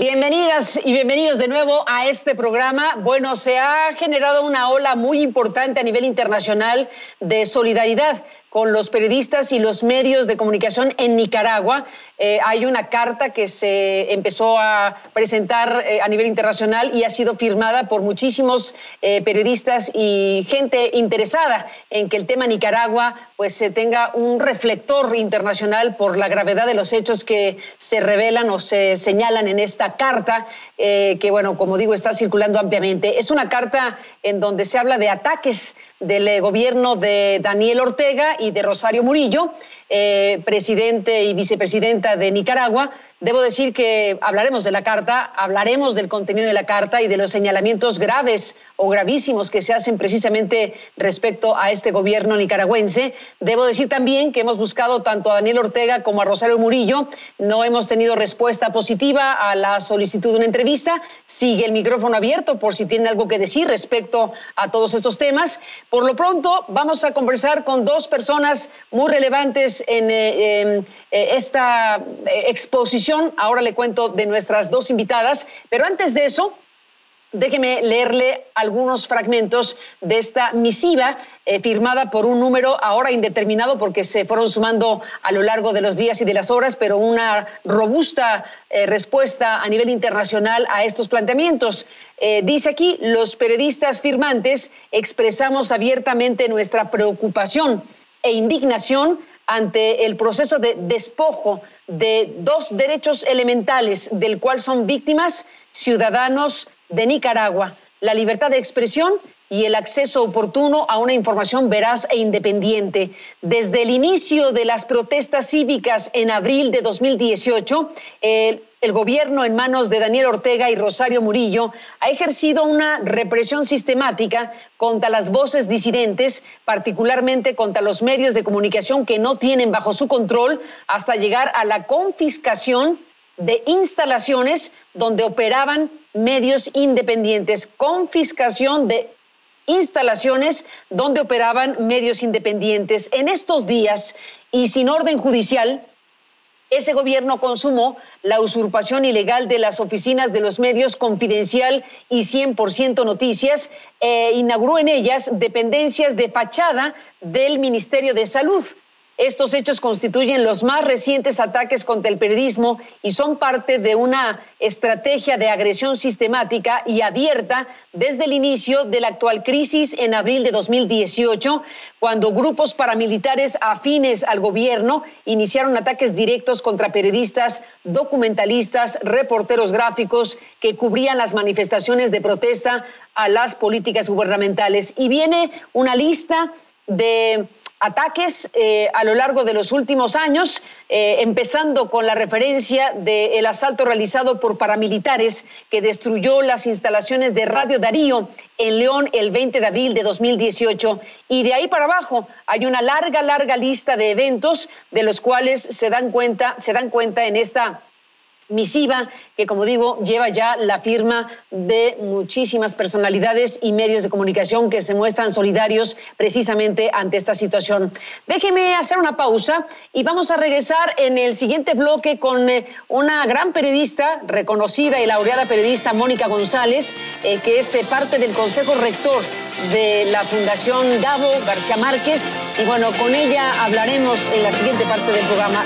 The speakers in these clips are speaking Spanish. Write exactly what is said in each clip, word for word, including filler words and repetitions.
Bienvenidas y bienvenidos de nuevo a este programa. Bueno, se ha generado una ola muy importante a nivel internacional de solidaridad con los periodistas y los medios de comunicación en Nicaragua. Eh, hay una carta que se empezó a presentar eh, a nivel internacional y ha sido firmada por muchísimos eh, periodistas y gente interesada en que el tema Nicaragua pues se tenga un reflector internacional por la gravedad de los hechos que se revelan o se señalan en esta carta, eh, que bueno, como digo, está circulando ampliamente. Es una carta en donde se habla de ataques del eh, gobierno de Daniel Ortega y de Rosario Murillo, eh, presidente y vicepresidenta de Nicaragua. Debo decir que hablaremos de la carta, hablaremos del contenido de la carta y de los señalamientos graves o gravísimos que se hacen precisamente respecto a este gobierno nicaragüense. Debo decir también que hemos buscado tanto a Daniel Ortega como a Rosario Murillo. No hemos tenido respuesta positiva a la solicitud de una entrevista. Sigue el micrófono abierto por si tienen algo que decir respecto a todos estos temas. Por lo pronto, vamos a conversar con dos personas muy relevantes en eh, eh, esta eh, exposición. Ahora le cuento de nuestras dos invitadas, pero antes de eso, déjeme leerle algunos fragmentos de esta misiva eh, firmada por un número ahora indeterminado porque se fueron sumando a lo largo de los días y de las horas, pero una robusta eh, respuesta a nivel internacional a estos planteamientos. Eh, dice aquí, los periodistas firmantes expresamos abiertamente nuestra preocupación e indignación ante el proceso de despojo de dos derechos elementales del cual son víctimas ciudadanos de Nicaragua, la libertad de expresión y el acceso oportuno a una información veraz e independiente. Desde el inicio de las protestas cívicas en abril de dos mil dieciocho, el, el gobierno en manos de Daniel Ortega y Rosario Murillo ha ejercido una represión sistemática contra las voces disidentes, particularmente contra los medios de comunicación que no tienen bajo su control, hasta llegar a la confiscación de instalaciones donde operaban medios independientes. Confiscación de instalaciones donde operaban medios independientes. En estos días, y sin orden judicial, ese gobierno consumó la usurpación ilegal de las oficinas de los medios Confidencial y cien por ciento Noticias e inauguró en ellas dependencias de fachada del Ministerio de Salud. Estos hechos constituyen los más recientes ataques contra el periodismo y son parte de una estrategia de agresión sistemática y abierta desde el inicio de la actual crisis en abril de dos mil dieciocho, cuando grupos paramilitares afines al gobierno iniciaron ataques directos contra periodistas, documentalistas, reporteros gráficos que cubrían las manifestaciones de protesta a las políticas gubernamentales. Y viene una lista de ataques eh, a lo largo de los últimos años, eh, empezando con la referencia del asalto realizado por paramilitares que destruyó las instalaciones de Radio Darío en León el veinte de abril de dos mil dieciocho. Y de ahí para abajo hay una larga, larga lista de eventos de los cuales se dan cuenta, se dan cuenta en esta misiva que, como digo, lleva ya la firma de muchísimas personalidades y medios de comunicación que se muestran solidarios precisamente ante esta situación. Déjeme hacer una pausa y vamos a regresar en el siguiente bloque con eh, una gran periodista, reconocida y laureada periodista, Mónica González, eh, que es eh, parte del Consejo Rector de la Fundación Gabo García Márquez. Y bueno, con ella hablaremos en la siguiente parte del programa.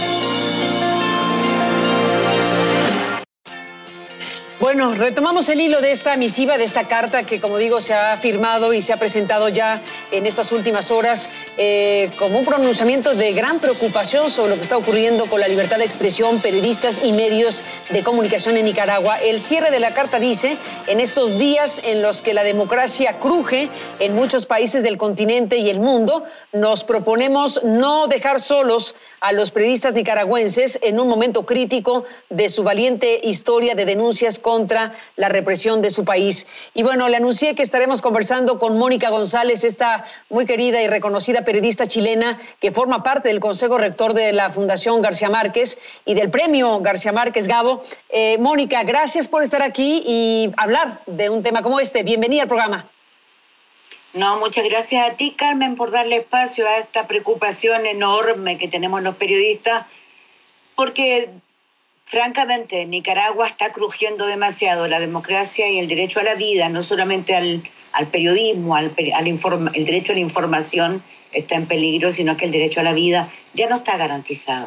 Bueno, retomamos el hilo de esta misiva, de esta carta que, como digo, se ha firmado y se ha presentado ya en estas últimas horas eh, como un pronunciamiento de gran preocupación sobre lo que está ocurriendo con la libertad de expresión, periodistas y medios de comunicación en Nicaragua. El cierre de la carta dice, en estos días en los que la democracia cruje en muchos países del continente y el mundo, nos proponemos no dejar solos a los periodistas nicaragüenses en un momento crítico de su valiente historia de denuncias contra la represión de su país. Y bueno, le anuncié que estaremos conversando con Mónica González, esta muy querida y reconocida periodista chilena que forma parte del Consejo Rector de la Fundación García Márquez y del Premio García Márquez Gabo. Eh, Mónica, gracias por estar aquí y hablar de un tema como este. Bienvenida al programa. No, muchas gracias a ti, Carmen, por darle espacio a esta preocupación enorme que tenemos los periodistas, porque francamente, Nicaragua está crujiendo demasiado. La democracia y el derecho a la vida, no solamente al, al periodismo, al, al informa, el derecho a la información está en peligro, sino que el derecho a la vida ya no está garantizado.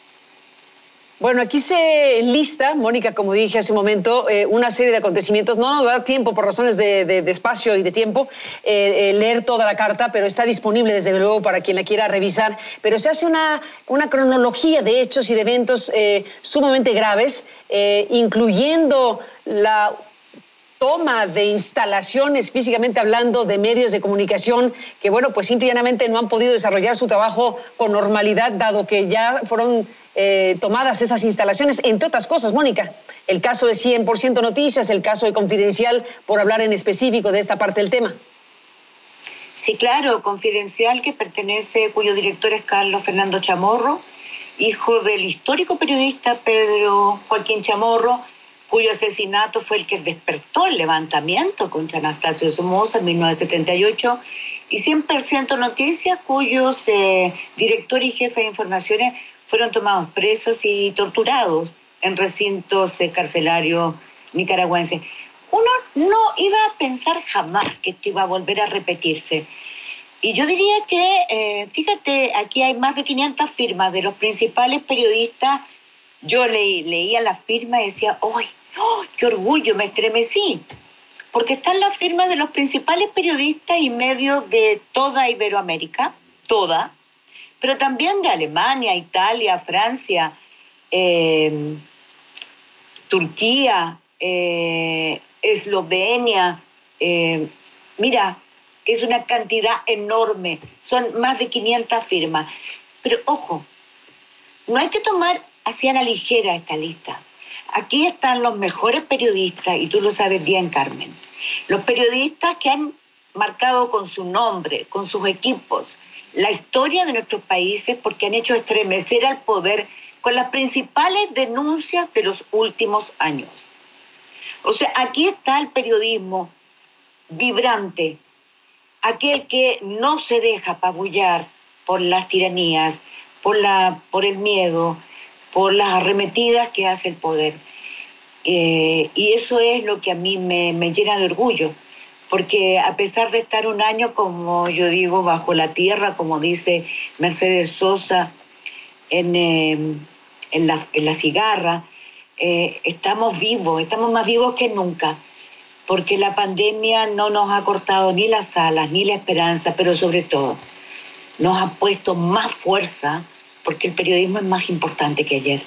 Bueno, aquí se lista, Mónica, como dije hace un momento, eh, una serie de acontecimientos. No nos da tiempo, por razones de, de, de espacio y de tiempo, eh, eh, leer toda la carta, pero está disponible, desde luego, para quien la quiera revisar. Pero se hace una, una cronología de hechos y de eventos eh, sumamente graves, eh, incluyendo la toma de instalaciones, físicamente hablando, de medios de comunicación que, bueno, pues simplemente no han podido desarrollar su trabajo con normalidad, dado que ya fueron eh, tomadas esas instalaciones, entre otras cosas, Mónica. El caso de cien por ciento Noticias, el caso de Confidencial, por hablar en específico de esta parte del tema. Sí, claro, Confidencial, que pertenece, cuyo director es Carlos Fernando Chamorro, hijo del histórico periodista Pedro Joaquín Chamorro, cuyo asesinato fue el que despertó el levantamiento contra Anastasio Somoza en mil novecientos setenta y ocho, y cien por ciento Noticias, cuyos eh, director y jefe de informaciones fueron tomados presos y torturados en recintos eh, carcelarios nicaragüenses. Uno no iba a pensar jamás que esto iba a volver a repetirse. Y yo diría que, eh, fíjate, aquí hay más de quinientas firmas de los principales periodistas. Yo leí, leía las firmas y decía, ¡ay! ¡Oh, qué orgullo! Me estremecí, porque están las firmas de los principales periodistas y medios de toda Iberoamérica, toda, pero también de Alemania, Italia, Francia, eh, Turquía, eh, Eslovenia. Eh, mira, es una cantidad enorme, son más de quinientas firmas. Pero ojo, no hay que tomar así a la ligera esta lista. Aquí están los mejores periodistas, y tú lo sabes bien, Carmen. Los periodistas que han marcado con su nombre, con sus equipos, la historia de nuestros países, porque han hecho estremecer al poder con las principales denuncias de los últimos años. O sea, aquí está el periodismo vibrante, aquel que no se deja apabullar por las tiranías, por, la, por el miedo, por las arremetidas que hace el poder. Eh, y eso es lo que a mí me, me llena de orgullo, porque a pesar de estar un año, como yo digo, bajo la tierra, como dice Mercedes Sosa en, eh, en, la, en la cigarra, eh, estamos vivos, estamos más vivos que nunca, porque la pandemia no nos ha cortado ni las alas, ni la esperanza, pero sobre todo nos ha puesto más fuerza, porque el periodismo es más importante que ayer.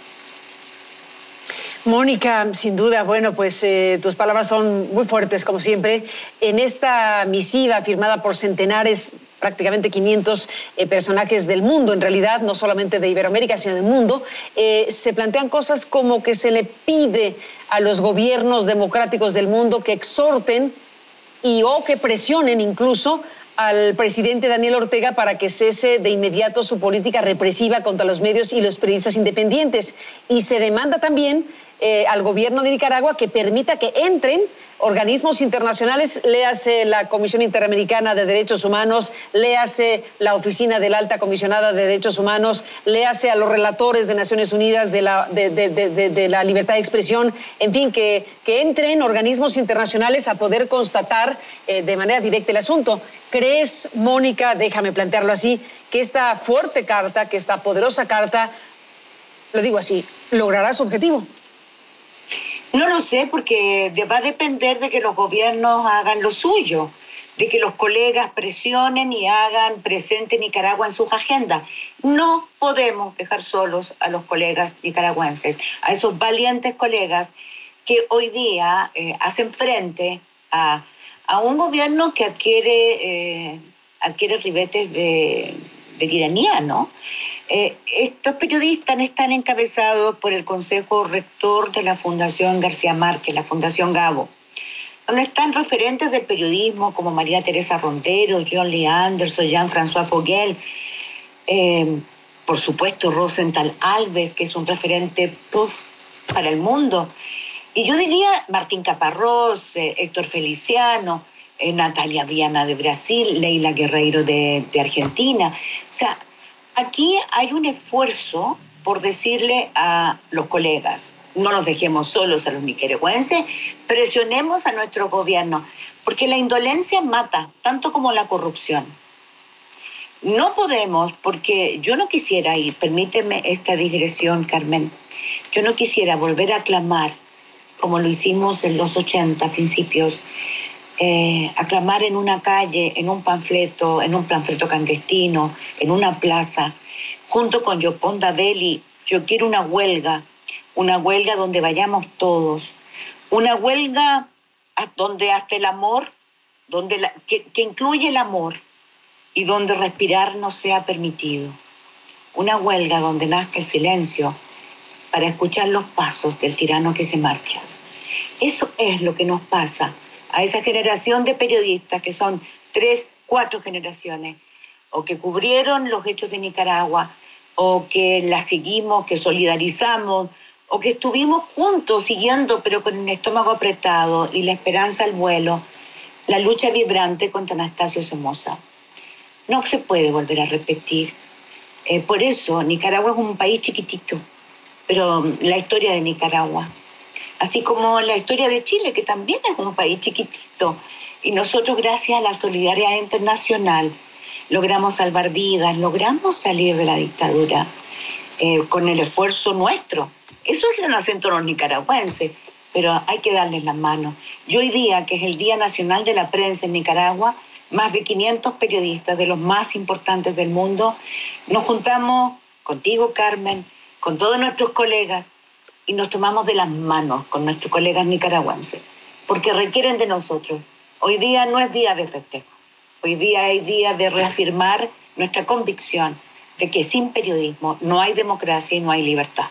Mónica, sin duda, bueno, pues eh, tus palabras son muy fuertes, como siempre. En esta misiva firmada por centenares, prácticamente quinientos eh, personajes del mundo, en realidad, no solamente de Iberoamérica, sino del mundo, eh, se plantean cosas como que se le pide a los gobiernos democráticos del mundo que exhorten y o que presionen incluso al presidente Daniel Ortega para que cese de inmediato su política represiva contra los medios y los periodistas independientes. Y se demanda también eh, al gobierno de Nicaragua que permita que entren organismos internacionales, léase la Comisión Interamericana de Derechos Humanos, léase la Oficina de la Alta Comisionada de Derechos Humanos, léase a los relatores de Naciones Unidas de la, de, de, de, de la libertad de expresión, en fin, que, que entren organismos internacionales a poder constatar eh, de manera directa el asunto. ¿Crees, Mónica, déjame plantearlo así, que esta fuerte carta, que esta poderosa carta, lo digo así, logrará su objetivo? No lo sé, porque va a depender de que los gobiernos hagan lo suyo, de que los colegas presionen y hagan presente Nicaragua en sus agendas. No podemos dejar solos a los colegas nicaragüenses, a esos valientes colegas que hoy día eh, hacen frente a, a un gobierno que adquiere, eh, adquiere ribetes de, de tiranía, ¿no? Eh, estos periodistas están encabezados por el Consejo Rector de la Fundación García Márquez, la Fundación Gabo, donde están referentes del periodismo como María Teresa Rondero, John Lee Anderson, Jean-François Foguel, eh, por supuesto Rosenthal Alves, que es un referente puff, para el mundo, y yo diría Martín Caparrós, eh, Héctor Feliciano, eh, Natalia Viana de Brasil, Leila Guerreiro de, de Argentina. O sea, aquí hay un esfuerzo por decirle a los colegas, no nos dejemos solos a los nicaragüenses, presionemos a nuestro gobierno, porque la indolencia mata, tanto como la corrupción. No podemos, porque yo no quisiera, y permíteme esta digresión, Carmen, yo no quisiera volver a clamar, como lo hicimos en los ochenta, principios, eh, aclamar en una calle, en un panfleto, en un panfleto clandestino, en una plaza, junto con Yoconda Belli, yo quiero una huelga, una huelga donde vayamos todos, una huelga donde hasta el amor, donde la, que, que incluye el amor y donde respirar no sea permitido. Una huelga donde nazca el silencio para escuchar los pasos del tirano que se marcha. Eso es lo que nos pasa a esa generación de periodistas que son tres, cuatro generaciones, o que cubrieron los hechos de Nicaragua, o que la seguimos, que solidarizamos, o que estuvimos juntos siguiendo, pero con el estómago apretado y la esperanza al vuelo, la lucha vibrante contra Anastasio Somoza. No se puede volver a repetir. Eh, por eso Nicaragua es un país chiquitito, pero la historia de Nicaragua, así como la historia de Chile, que también es un país chiquitito, y nosotros, gracias a la solidaridad internacional, logramos salvar vidas, logramos salir de la dictadura eh, con el esfuerzo nuestro. Eso es lo que hacen todos los nicaragüenses, pero hay que darles la mano. Y hoy día, que es el Día Nacional de la Prensa en Nicaragua, más de quinientos periodistas de los más importantes del mundo, nos juntamos contigo, Carmen, con todos nuestros colegas, y nos tomamos de las manos con nuestros colegas nicaragüenses, porque requieren de nosotros. Hoy día no es día de festejo, hoy día es día de reafirmar nuestra convicción de que sin periodismo no hay democracia y no hay libertad.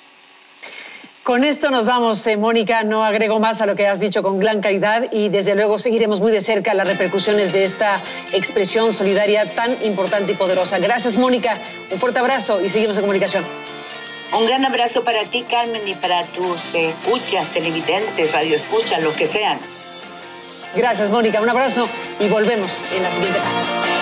Con esto nos vamos, eh, Mónica, no agrego más a lo que has dicho con gran calidad y desde luego seguiremos muy de cerca las repercusiones de esta expresión solidaria tan importante y poderosa. Gracias, Mónica, un fuerte abrazo y seguimos en comunicación. Un gran abrazo para ti, Carmen, y para tus eh, escuchas, televidentes, radioescuchas, los que sean. Gracias, Mónica, un abrazo y volvemos en la siguiente parte.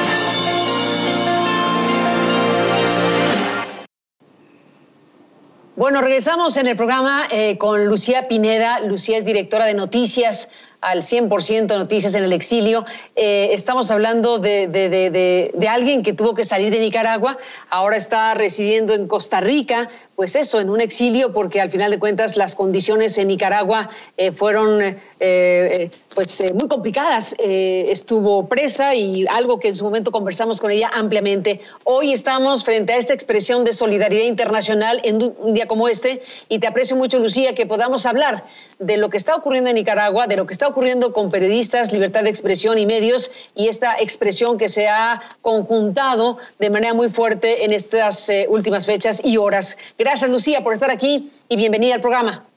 Bueno, regresamos en el programa eh, con Lucía Pineda. Lucía es directora de noticias al cien por ciento, Noticias en el Exilio. Eh, estamos hablando de, de, de, de, de alguien que tuvo que salir de Nicaragua, ahora está residiendo en Costa Rica, pues eso, en un exilio, porque al final de cuentas las condiciones en Nicaragua eh, fueron eh, eh, pues, eh, muy complicadas. Eh, estuvo presa y algo que en su momento conversamos con ella ampliamente. Hoy estamos frente a esta expresión de solidaridad internacional en un día como este y te aprecio mucho, Lucía, que podamos hablar de lo que está ocurriendo en Nicaragua, de lo que está ocurriendo con periodistas, libertad de expresión y medios, y esta expresión que se ha conjuntado de manera muy fuerte en estas eh, últimas fechas y horas. Gracias, Lucía, por estar aquí y bienvenida al programa.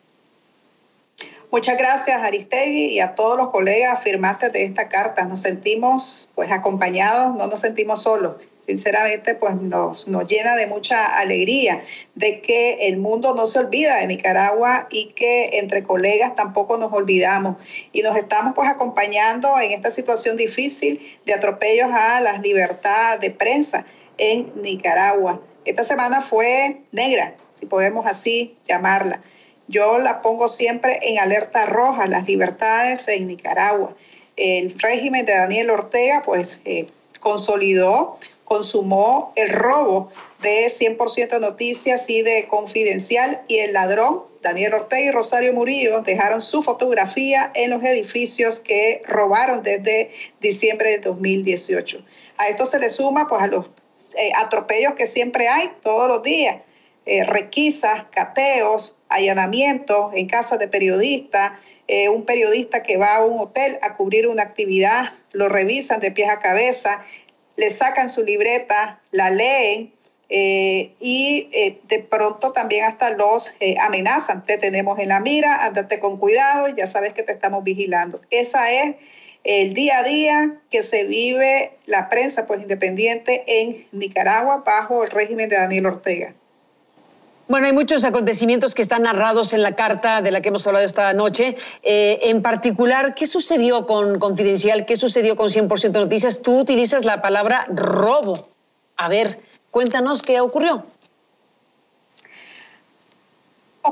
Muchas gracias, Aristegui, y a todos los colegas firmantes de esta carta. Nos sentimos pues acompañados, no nos sentimos solos. Sinceramente, pues nos, nos llena de mucha alegría de que el mundo no se olvida de Nicaragua y que entre colegas tampoco nos olvidamos. Y nos estamos pues acompañando en esta situación difícil de atropellos a la libertad de prensa en Nicaragua. Esta semana fue negra, si podemos así llamarla. Yo la pongo siempre en alerta roja, las libertades en Nicaragua. El régimen de Daniel Ortega pues eh, consolidó, consumó el robo de cien por ciento Noticias y de Confidencial, y el ladrón, Daniel Ortega y Rosario Murillo, dejaron su fotografía en los edificios que robaron desde diciembre del dos mil dieciocho. A esto se le suma pues a los eh, atropellos que siempre hay todos los días, eh, requisas, cateos, allanamientos en casas de periodistas, eh, un periodista que va a un hotel a cubrir una actividad, lo revisan de pies a cabeza, le sacan su libreta, la leen eh, y eh, de pronto también hasta los eh, amenazan. Te tenemos en la mira, ándate con cuidado, ya sabes que te estamos vigilando. Esa es el día a día que se vive la prensa pues independiente en Nicaragua bajo el régimen de Daniel Ortega. Bueno, hay muchos acontecimientos que están narrados en la carta de la que hemos hablado esta noche. Eh, en particular, ¿qué sucedió con Confidencial? ¿Qué sucedió con cien por ciento Noticias? Tú utilizas la palabra robo. A ver, cuéntanos qué ocurrió.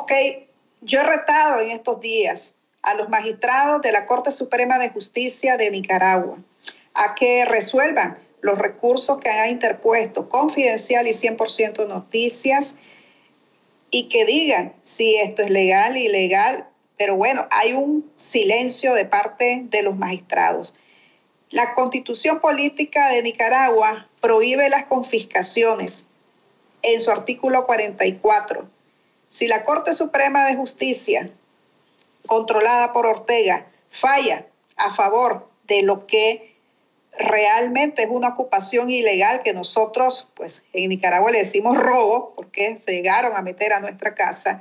Ok, yo he retado en estos días a los magistrados de la Corte Suprema de Justicia de Nicaragua a que resuelvan los recursos que han interpuesto Confidencial y cien por ciento Noticias y que digan si esto es legal, ilegal, pero bueno, hay un silencio de parte de los magistrados. La Constitución Política de Nicaragua prohíbe las confiscaciones en su artículo cuarenta y cuatro. Si la Corte Suprema de Justicia, controlada por Ortega, falla a favor de lo que realmente es una ocupación ilegal, que nosotros, pues en Nicaragua le decimos robo, porque se llegaron a meter a nuestra casa,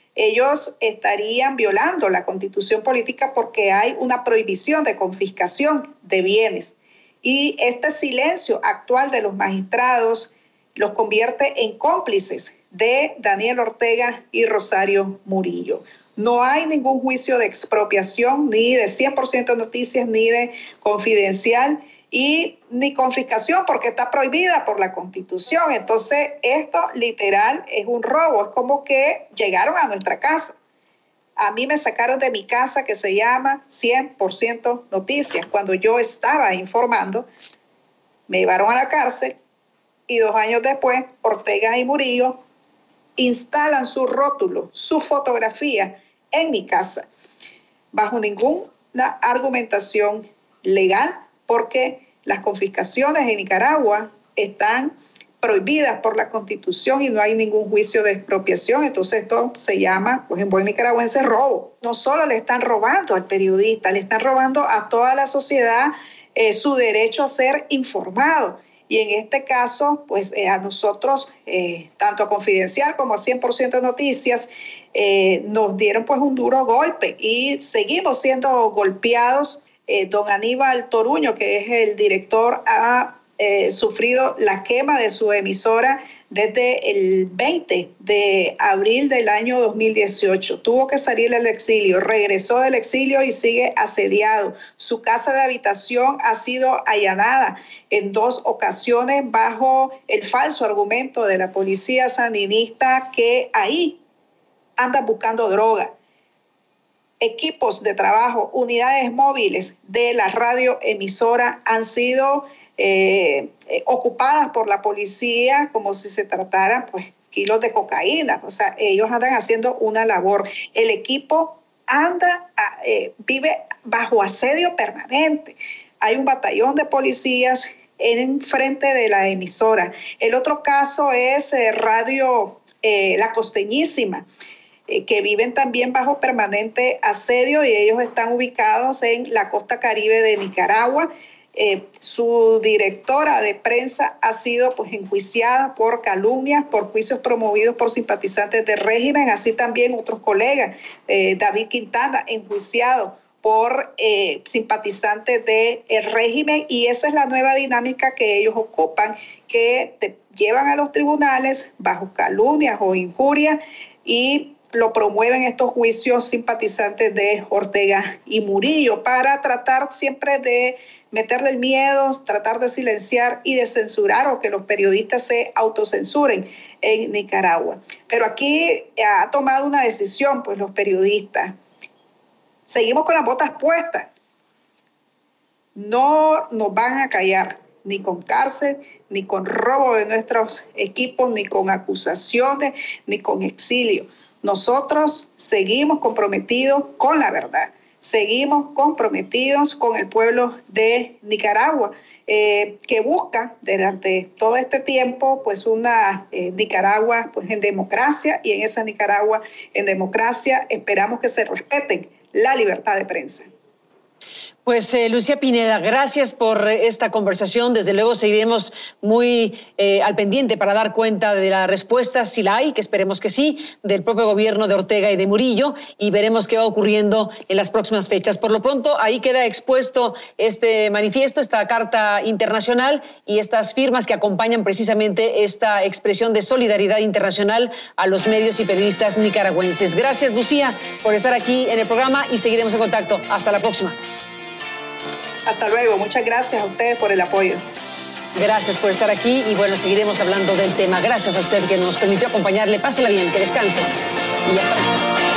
ellos estarían violando la Constitución Política porque hay una prohibición de confiscación de bienes. Y este silencio actual de los magistrados los convierte en cómplices de Daniel Ortega y Rosario Murillo. No hay ningún juicio de expropiación, ni de cien por ciento Noticias, ni de Confidencial, y ni confiscación porque está prohibida por la Constitución. Entonces, esto literal es un robo. Es como que llegaron a nuestra casa. A mí me sacaron de mi casa, que se llama cien por ciento Noticias. Cuando yo estaba informando, me llevaron a la cárcel y dos años después, Ortega y Murillo instalan su rótulo, su fotografía en mi casa, bajo ninguna argumentación legal, porque las confiscaciones en Nicaragua están prohibidas por la Constitución y no hay ningún juicio de expropiación. Entonces esto se llama, pues en buen nicaragüense, robo. No solo le están robando al periodista, le están robando a toda la sociedad eh, su derecho a ser informado. Y en este caso, pues eh, a nosotros, eh, tanto a Confidencial como a cien por ciento Noticias, eh, nos dieron pues un duro golpe y seguimos siendo golpeados. Eh, don Aníbal Toruño, que es el director, ha eh, sufrido la quema de su emisora desde el veinte de abril del año dos mil dieciocho. Tuvo que salir del exilio, regresó del exilio y sigue asediado. Su casa de habitación ha sido allanada en dos ocasiones bajo el falso argumento de la policía sandinista que ahí anda buscando droga. Equipos de trabajo, unidades móviles de la radioemisora han sido eh, eh, ocupadas por la policía como si se tratara pues kilos de cocaína. O sea, ellos andan haciendo una labor. El equipo anda, eh, vive bajo asedio permanente. Hay un batallón de policías en frente de la emisora. El otro caso es eh, Radio eh, La Costeñísima, que viven también bajo permanente asedio y ellos están ubicados en la costa caribe de Nicaragua. Eh, su directora de prensa ha sido pues enjuiciada por calumnias, por juicios promovidos por simpatizantes del régimen, así también otros colegas, eh, David Quintana, enjuiciado por eh, simpatizantes del régimen, y esa es la nueva dinámica que ellos ocupan, que te llevan a los tribunales bajo calumnias o injurias y lo promueven estos juicios simpatizantes de Ortega y Murillo para tratar siempre de meterle el miedo, tratar de silenciar y de censurar o que los periodistas se autocensuren en Nicaragua. Pero aquí ha tomado una decisión, pues los periodistas. Seguimos con las botas puestas. No nos van a callar, ni con cárcel, ni con robo de nuestros equipos, ni con acusaciones, ni con exilio. Nosotros seguimos comprometidos con la verdad, seguimos comprometidos con el pueblo de Nicaragua, eh, que busca durante todo este tiempo pues una eh, Nicaragua pues en democracia, y en esa Nicaragua en democracia esperamos que se respeten la libertad de prensa. Pues eh, Lucía Pineda, gracias por esta conversación. Desde luego seguiremos muy eh, al pendiente para dar cuenta de la respuesta, si la hay, que esperemos que sí, del propio gobierno de Ortega y de Murillo, y veremos qué va ocurriendo en las próximas fechas. Por lo pronto, ahí queda expuesto este manifiesto, esta carta internacional y estas firmas que acompañan precisamente esta expresión de solidaridad internacional a los medios y periodistas nicaragüenses. Gracias, Lucía, por estar aquí en el programa y seguiremos en contacto. Hasta la próxima. Hasta luego. Muchas gracias a ustedes por el apoyo. Gracias por estar aquí y bueno, seguiremos hablando del tema. Gracias a usted que nos permitió acompañarle. Pásela bien, que descanse. y hasta mañana.